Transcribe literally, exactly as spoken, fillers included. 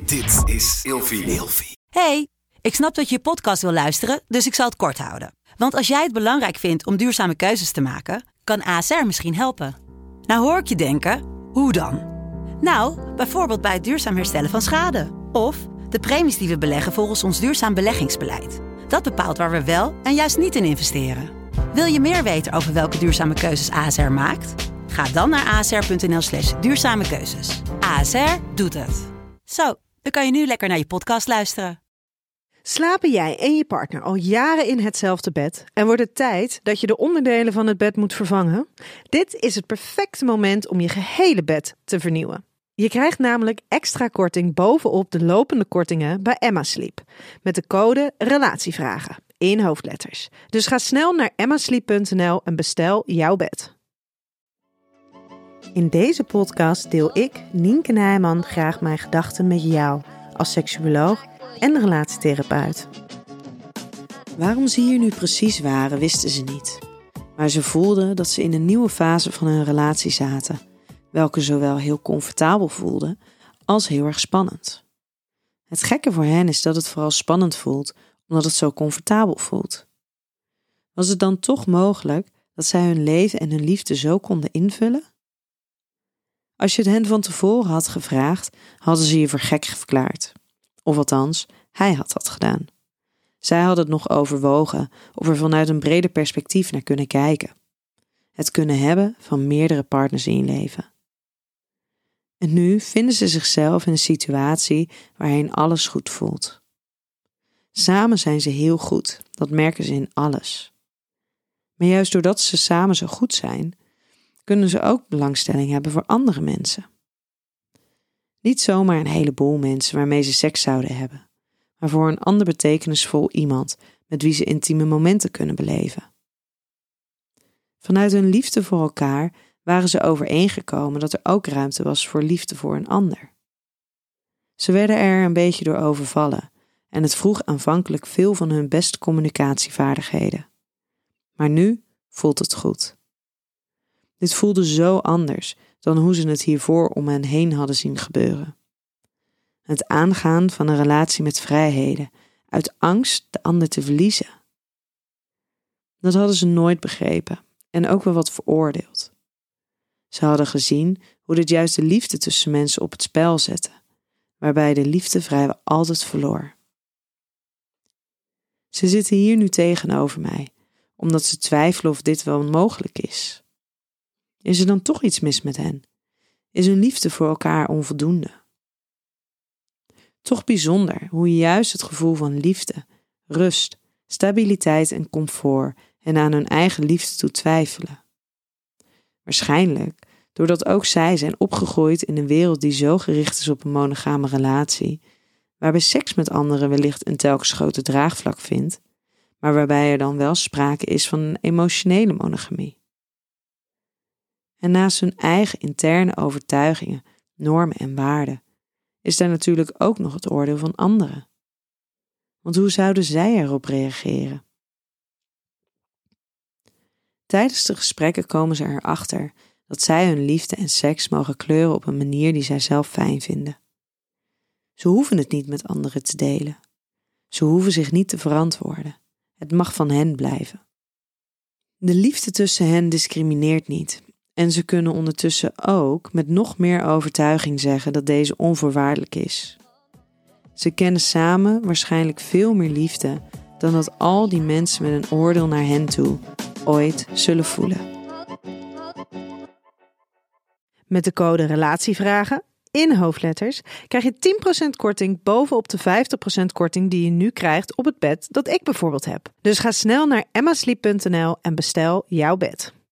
Dit is Ilfie. Hey, ik snap dat je je podcast wil luisteren, dus ik zal het kort houden. Want als jij het belangrijk vindt om duurzame keuzes te maken, kan A S R misschien helpen. Nou hoor ik je denken, hoe dan? Nou, bijvoorbeeld bij het duurzaam herstellen van schade. Of de premies die we beleggen volgens ons duurzaam beleggingsbeleid. Dat bepaalt waar we wel en juist niet in investeren. Wil je meer weten over welke duurzame keuzes A S R maakt? Ga dan naar asr.nl slash duurzame keuzes. A S R doet het. Zo, dan kan je nu lekker naar je podcast luisteren. Slapen jij en je partner al jaren in hetzelfde bed en wordt het tijd dat je de onderdelen van het bed moet vervangen? Dit is het perfecte moment om je gehele bed te vernieuwen. Je krijgt namelijk extra korting bovenop de lopende kortingen bij Emma Sleep. Met de code RELATIEVRAGEN in hoofdletters. Dus ga snel naar emma sleep punt n l en bestel jouw bed. In deze podcast deel ik, Nienke Nijman, graag mijn gedachten met jou als seksuoloog en relatietherapeut. Waarom ze hier nu precies waren, wisten ze niet. Maar ze voelden dat ze in een nieuwe fase van hun relatie zaten, welke zowel heel comfortabel voelde als heel erg spannend. Het gekke voor hen is dat het vooral spannend voelt, omdat het zo comfortabel voelt. Was het dan toch mogelijk dat zij hun leven en hun liefde zo konden invullen? Als je het hen van tevoren had gevraagd, hadden ze je voor gek verklaard. Of althans, hij had dat gedaan. Zij hadden het nog overwogen of er vanuit een breder perspectief naar kunnen kijken. Het kunnen hebben van meerdere partners in je leven. En nu vinden ze zichzelf in een situatie waarin alles goed voelt. Samen zijn ze heel goed, dat merken ze in alles. Maar juist doordat ze samen zo goed zijn, kunnen ze ook belangstelling hebben voor andere mensen. Niet zomaar een heleboel mensen waarmee ze seks zouden hebben, maar voor een ander betekenisvol iemand met wie ze intieme momenten kunnen beleven. Vanuit hun liefde voor elkaar waren ze overeengekomen dat er ook ruimte was voor liefde voor een ander. Ze werden er een beetje door overvallen en het vroeg aanvankelijk veel van hun beste communicatievaardigheden. Maar nu voelt het goed. Dit voelde zo anders dan hoe ze het hiervoor om hen heen hadden zien gebeuren. Het aangaan van een relatie met vrijheden, uit angst de ander te verliezen. Dat hadden ze nooit begrepen en ook wel wat veroordeeld. Ze hadden gezien hoe dit juist de liefde tussen mensen op het spel zette, waarbij de liefde vrijwel altijd verloor. Ze zitten hier nu tegenover mij, omdat ze twijfelen of dit wel mogelijk is. Is er dan toch iets mis met hen? Is hun liefde voor elkaar onvoldoende? Toch bijzonder hoe je juist het gevoel van liefde, rust, stabiliteit en comfort hen aan hun eigen liefde toe twijfelen. Waarschijnlijk doordat ook zij zijn opgegroeid in een wereld die zo gericht is op een monogame relatie, waarbij seks met anderen wellicht een telkens groter draagvlak vindt, maar waarbij er dan wel sprake is van een emotionele monogamie. En naast hun eigen interne overtuigingen, normen en waarden, is daar natuurlijk ook nog het oordeel van anderen. Want hoe zouden zij erop reageren? Tijdens de gesprekken komen ze erachter dat zij hun liefde en seks mogen kleuren op een manier die zij zelf fijn vinden. Ze hoeven het niet met anderen te delen. Ze hoeven zich niet te verantwoorden. Het mag van hen blijven. De liefde tussen hen discrimineert niet. En ze kunnen ondertussen ook met nog meer overtuiging zeggen dat deze onvoorwaardelijk is. Ze kennen samen waarschijnlijk veel meer liefde dan dat al die mensen met een oordeel naar hen toe ooit zullen voelen. Met de code RELATIEVRAGEN in hoofdletters krijg je tien procent korting bovenop de vijftig procent korting die je nu krijgt op het bed dat ik bijvoorbeeld heb. Dus ga snel naar emma sleep punt n l en bestel jouw bed.